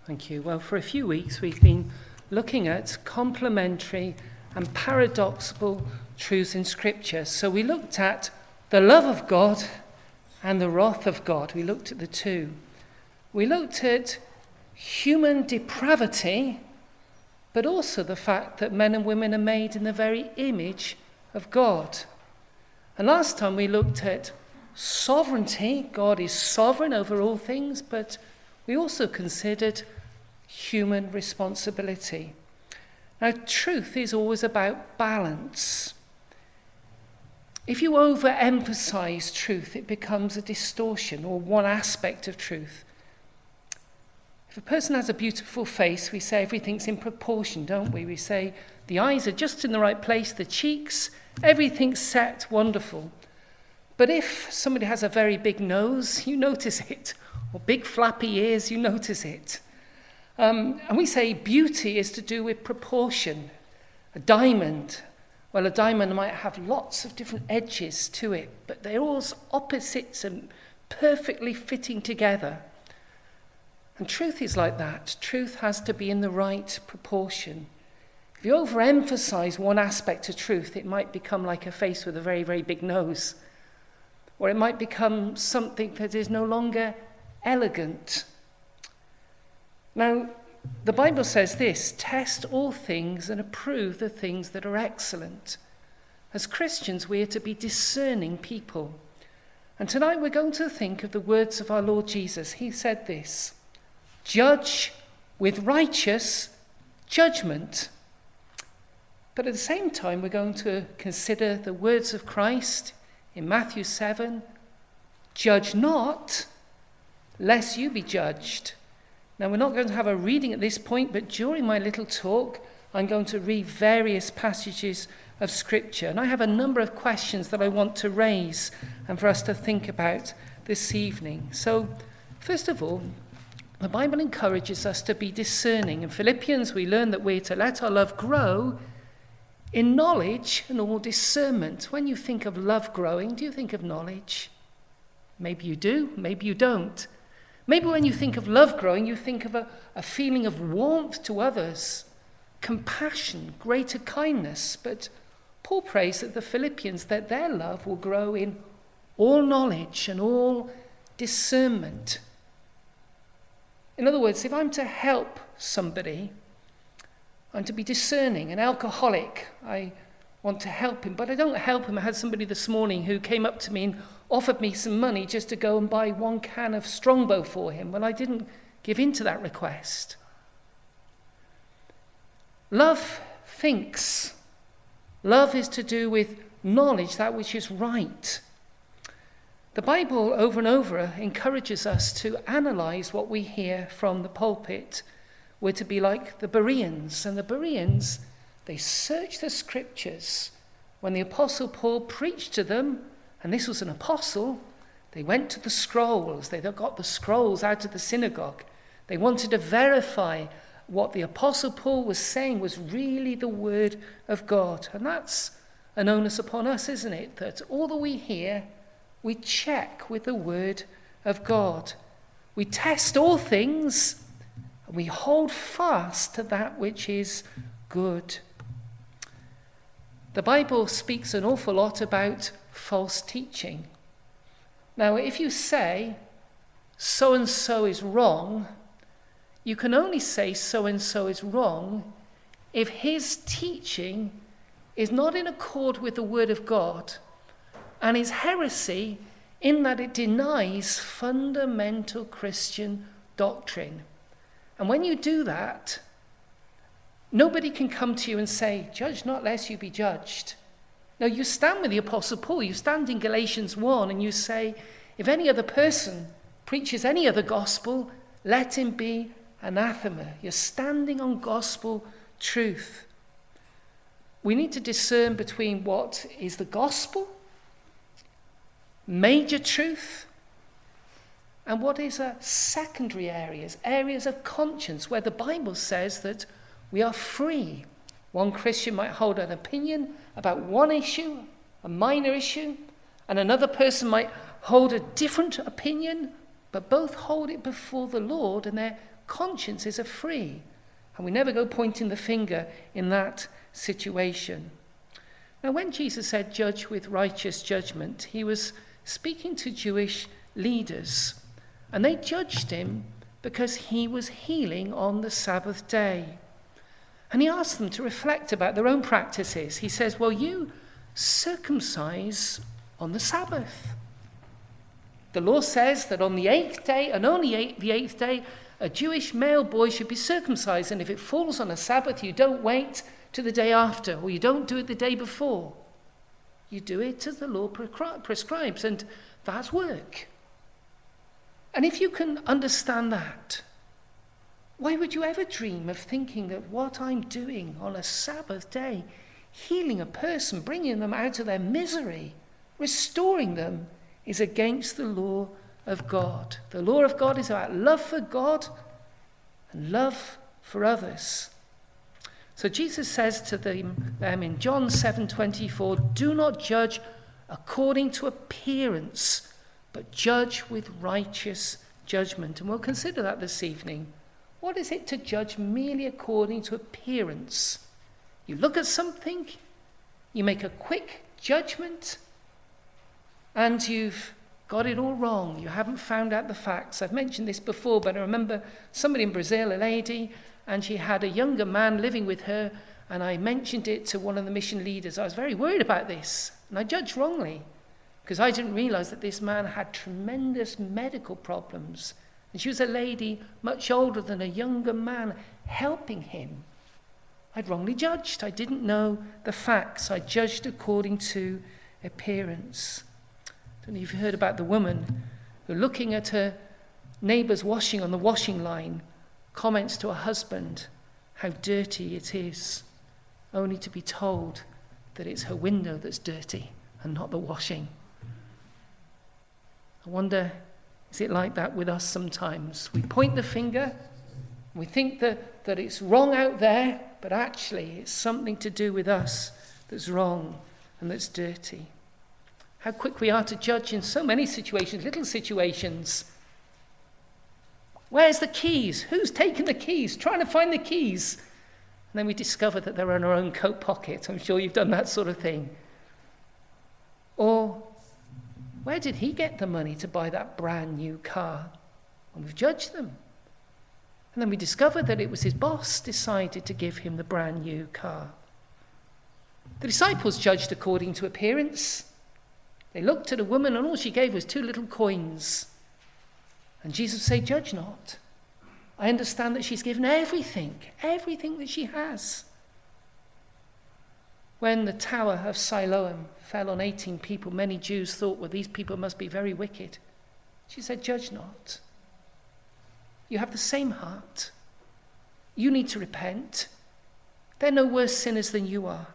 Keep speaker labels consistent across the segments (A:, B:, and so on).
A: Thank you. Well, for a few weeks we've been looking at complementary and paradoxical truths in Scripture. So we looked at the love of God and the wrath of God. We looked at the two. We looked at human depravity, but also the fact that men and women are made in the very image of God. And last time we looked at sovereignty. God is sovereign over all things, but we also considered human responsibility. Now, truth is always about balance. If you overemphasize truth, it becomes a distortion or one aspect of truth. If a person has a beautiful face, we say everything's in proportion, don't we? We say the eyes are just in the right place, the cheeks, everything's set, wonderful. But if somebody has a very big nose, you notice it. Or big flappy ears, you notice it. And we say beauty is to do with proportion. A diamond, well, a diamond might have lots of different edges to it, but they're all opposites and perfectly fitting together. And truth is like that. Truth has to be in the right proportion. If you overemphasize one aspect of truth, it might become like a face with a very, very big nose. Or it might become something that is no longer elegant. Now, the Bible says this: test all things and approve the things that are excellent. As Christians, we are to be discerning people. And tonight we're going to think of the words of our Lord Jesus. He said this: judge with righteous judgment. But at the same time, we're going to consider the words of Christ in Matthew 7, judge not, lest you be judged. Now, we're not going to have a reading at this point, but during my little talk, I'm going to read various passages of Scripture. And I have a number of questions that I want to raise and for us to think about this evening. So, first of all, the Bible encourages us to be discerning. In Philippians, we learn that we're to let our love grow in knowledge and all discernment. When you think of love growing, do you think of knowledge? Maybe you do, maybe you don't. Maybe when you think of love growing, you think of a feeling of warmth to others, compassion, greater kindness. But Paul prays that the Philippians, that their love will grow in all knowledge and all discernment. In other words, if I'm to help somebody, I'm to be discerning. An alcoholic, I want to help him, but I don't help him. I had somebody this morning who came up to me and offered me some money just to go and buy 1 can of Strongbow for him. Well, I didn't give in to that request. Love thinks. Love is to do with knowledge, that which is right. The Bible over and over encourages us to analyze what we hear from the pulpit. We're to be like the Bereans. And the Bereans, they searched the Scriptures. When the Apostle Paul preached to them, and this was an apostle, they went to the scrolls. They got the scrolls out of the synagogue. They wanted to verify what the Apostle Paul was saying was really the word of God. And that's an onus upon us, isn't it? That all that we hear, we check with the word of God. We test all things, and we hold fast to that which is good. The Bible speaks an awful lot about false teaching. Now, if you say so-and-so is wrong, you can only say so-and-so is wrong if his teaching is not in accord with the word of God and is heresy in that it denies fundamental Christian doctrine. And when you do that, nobody can come to you and say, judge not lest you be judged. No, you stand with the Apostle Paul. You stand in Galatians 1 and you say, if any other person preaches any other gospel, let him be anathema. You're standing on gospel truth. We need to discern between what is the gospel, major truth, and what is a secondary areas of conscience, where the Bible says that we are free. One Christian might hold an opinion about one issue, a minor issue, and another person might hold a different opinion, but both hold it before the Lord and their consciences are free. And we never go pointing the finger in that situation. Now, when Jesus said judge with righteous judgment, he was speaking to Jewish leaders, and they judged him because he was healing on the Sabbath day. And he asked them to reflect about their own practices. He says, well, you circumcise on the Sabbath. The law says that on the 8th day, and only the 8th day, a Jewish male boy should be circumcised. And if it falls on a Sabbath, you don't wait to the day after, or you don't do it the day before. You do it as the law prescribes, and that's work. And if you can understand that, why would you ever dream of thinking that what I'm doing on a Sabbath day, healing a person, bringing them out of their misery, restoring them, is against the law of God? The law of God is about love for God and love for others. So Jesus says to them in John 7:24, do not judge according to appearance, but judge with righteous judgment. And we'll consider that this evening. What is it to judge merely according to appearance? You look at something, you make a quick judgment, and you've got it all wrong. You haven't found out the facts. I've mentioned this before, but I remember somebody in Brazil, a lady, and she had a younger man living with her, and I mentioned it to one of the mission leaders. I was very worried about this, and I judged wrongly, because I didn't realize that this man had tremendous medical problems. And she was a lady much older than a younger man helping him. I'd wrongly judged. I didn't know the facts. I judged according to appearance. I don't know if you heard about the woman who, looking at her neighbour's washing on the washing line, comments to her husband how dirty it is, only to be told that it's her window that's dirty and not the washing. I wonder, is it like that with us sometimes? We point the finger, we think that it's wrong out there, but actually it's something to do with us that's wrong and that's dirty. How quick we are to judge in so many situations, little situations. Where's the keys? Who's taken the keys? Trying to find the keys. And then we discover that they're in our own coat pocket. I'm sure you've done that sort of thing. Or, where did he get the money to buy that brand new car? And we've judged them. And then we discover that it was his boss decided to give him the brand new car. The disciples judged according to appearance. They looked at a woman and all she gave was 2 little coins. And Jesus said, judge not. I understand that she's given everything that she has. When the Tower of Siloam fell on 18 people, many Jews thought, well, these people must be very wicked. She said, judge not. You have the same heart. You need to repent. They're no worse sinners than you are.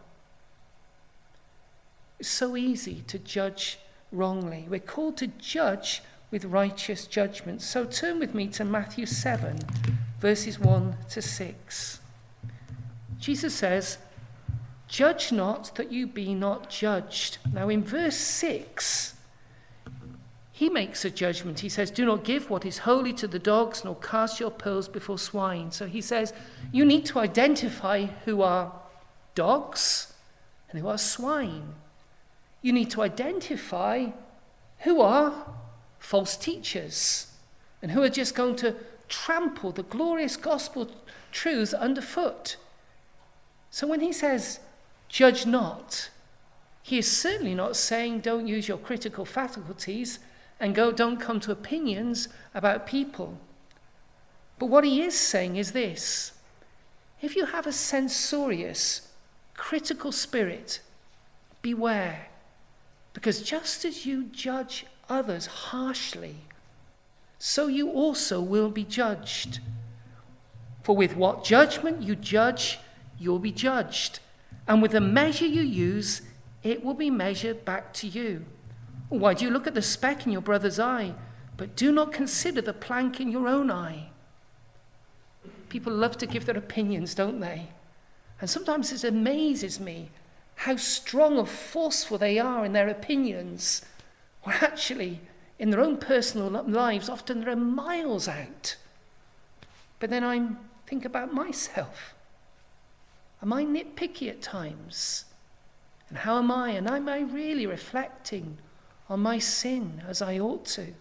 A: It's so easy to judge wrongly. We're called to judge with righteous judgment. So turn with me to Matthew 7, verses 1 to 6. Jesus says, judge not that you be not judged. Now in verse 6, he makes a judgment. He says, do not give what is holy to the dogs, nor cast your pearls before swine. So he says, you need to identify who are dogs and who are swine. You need to identify who are false teachers and who are just going to trample the glorious gospel truths underfoot. So when he says, judge not, he is certainly not saying don't use your critical faculties and don't come to opinions about people. But what he is saying is this: if you have a censorious, critical spirit, beware. Because just as you judge others harshly, so you also will be judged. For with what judgment you judge, you'll be judged. And with the measure you use, it will be measured back to you. Why do you look at the speck in your brother's eye, but do not consider the plank in your own eye? People love to give their opinions, don't they? And sometimes it amazes me how strong or forceful they are in their opinions. Or actually, in their own personal lives, often they're miles out. But then I think about myself. Am I nitpicky at times? And how am I? And am I really reflecting on my sin as I ought to?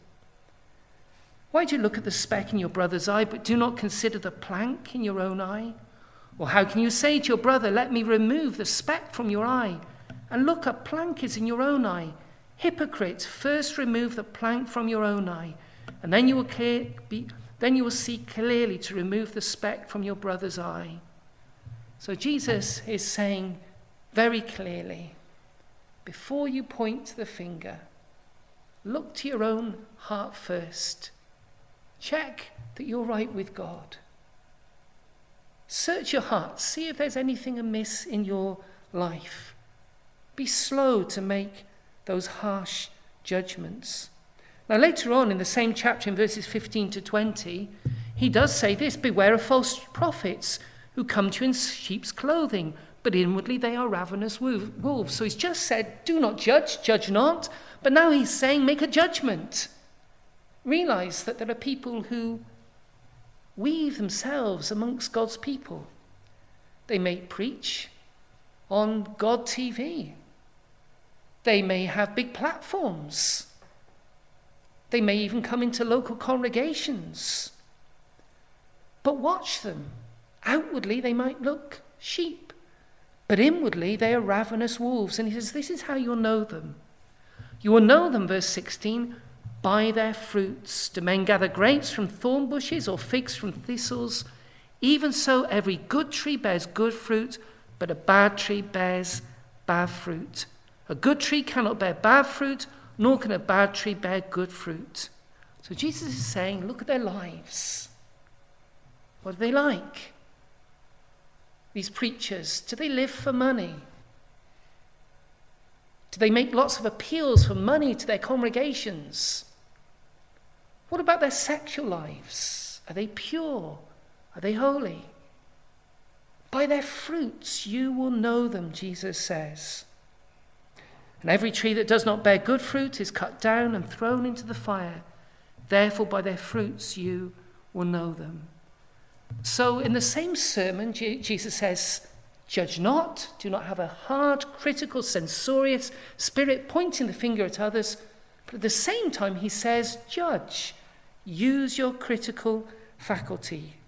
A: Why do you look at the speck in your brother's eye, but do not consider the plank in your own eye? Or how can you say to your brother, let me remove the speck from your eye, and look, a plank is in your own eye? Hypocrite, first remove the plank from your own eye, and then you will see clearly to remove the speck from your brother's eye. So Jesus is saying very clearly, before you point the finger, look to your own heart first. Check that you're right with God. Search your heart. See if there's anything amiss in your life. Be slow to make those harsh judgments. Now later on in the same chapter in verses 15 to 20, he does say this, beware of false prophets who come to you in sheep's clothing, but inwardly they are ravenous wolves. So he's just said, do not judge, judge not. But now he's saying, make a judgment. Realize that there are people who weave themselves amongst God's people. They may preach on God TV. They may have big platforms. They may even come into local congregations. But watch them. Outwardly, they might look sheep, but inwardly, they are ravenous wolves. And he says, this is how you'll know them. You will know them, verse 16, by their fruits. Do men gather grapes from thorn bushes or figs from thistles? Even so, every good tree bears good fruit, but a bad tree bears bad fruit. A good tree cannot bear bad fruit, nor can a bad tree bear good fruit. So Jesus is saying, look at their lives. What are they like? These preachers, do they live for money? Do they make lots of appeals for money to their congregations? What about their sexual lives? Are they pure? Are they holy? By their fruits you will know them, Jesus says. And every tree that does not bear good fruit is cut down and thrown into the fire. Therefore, by their fruits you will know them. So in the same sermon, Jesus says, judge not, do not have a hard, critical, censorious spirit pointing the finger at others. But at the same time, he says, judge, use your critical faculty.